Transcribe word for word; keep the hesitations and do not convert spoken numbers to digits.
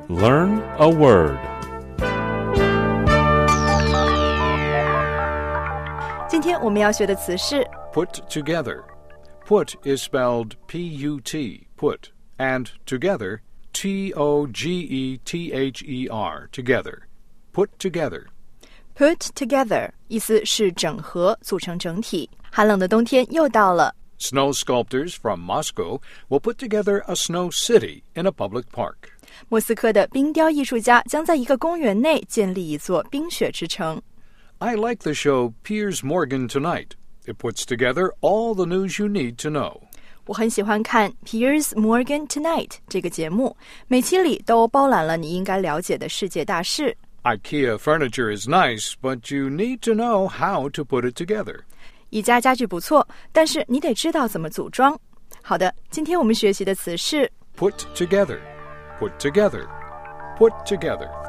Learn a word. 今天我们要学的词是 Put together. Put is spelled P U T, put, and together, T O G E T H E R, together. Put together. Put together 意思是整合，组成整体。寒冷的冬天又到了。 Snow sculptors from Moscow will put together a snow city in a public park. 莫斯科的冰雕艺术家将在一个公园内建立一座冰雪之城。 I like the show Piers Morgan Tonight. It puts together all the news you need to know. 我很喜欢看 Piers Morgan Tonight 这个节目，每期里都包揽了你应该了解的世界大事。 IKEA furniture is nice, but you need to know how to put it together. 宜家家具不错，但是你得知道怎么组装。好的，今天我们学习的词是 Put together. Put together. Put together.